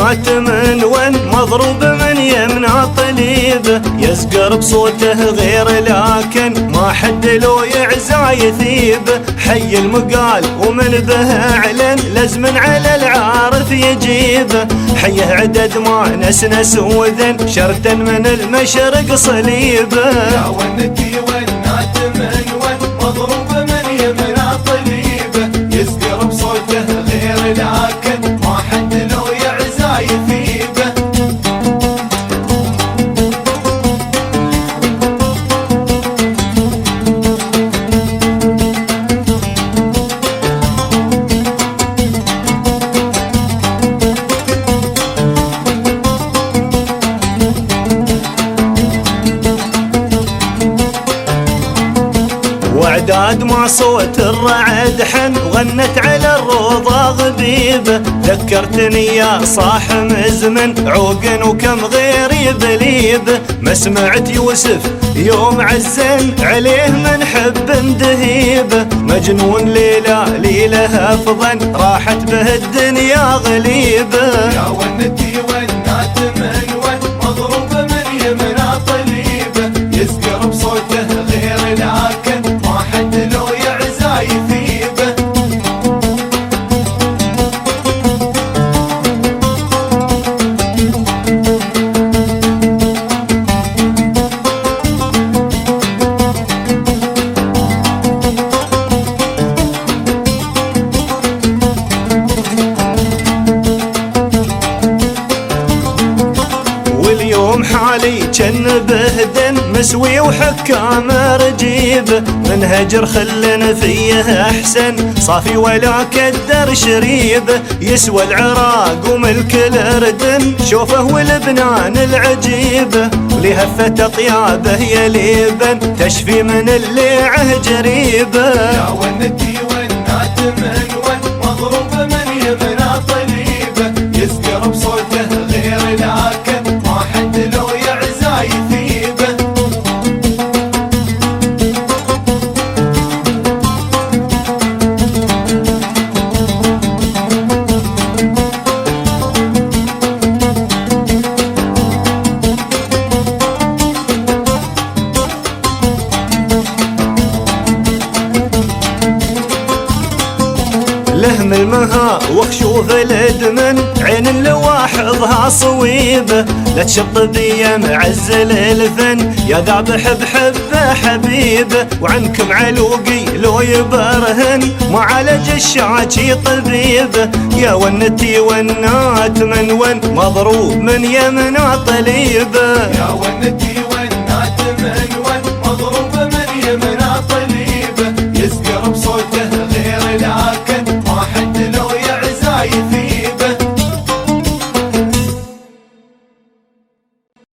والنات من ون مضروب من يمنع طليبه، يزقر بصوته غير لكن ما حد لو يعزى يثيبه. حي المقال ومن به اعلن لزم على العارف يجيبه، حيه عدد ما نسنس وذن شرتا من المشرق صليبه. يا ونتي والنات من ون مضروب من يمنع طليبه، يزقر بصوته غير لكن ما حد لو يعزى يثيبه. وعداد مع صوت الرعد حن وغنت على الروضة غبيبة، ذكرتني يا صاح مزمن عوق وكم غيري بليبه. ما سمعت يوسف يوم عزن عليه من حب دهيبه، مجنون ليلة ليلة أفضل راحت به الدنيا غليبه. يا ونتي والنات من ون مضروب من يمنع طليبه، يزقر بصوته غير لكن ما حد لو يعزى يثيبه. واليوم حالي جن بهدن مسوي وحكام رجيبه، من هجر خلنا فيه احسن صافي ولا كدر شريبه. يسوى العراق وملك الاردن شوفه والبنان العجيبه، ولهفة اطيابه يا ليبن تشفي من الليعه جريبه. يا ونتي والنات من ون مضروب من يمنع طليبه، يزقر بصوته غير لكن ما حد لو يعزى يثيبه. لهم المها وخشوف الادمن عين اللواحظها صويبه، لا تشط بيا معزل الفن يا ذابح بحبه حبيبه. وعنكم علوقي لو يبرهن معالج الشاكي طبيبه، يا ونتي والنات من ون مضروب من يمنع طليبه. يا ونتي والنات من ون مضروب من يمنع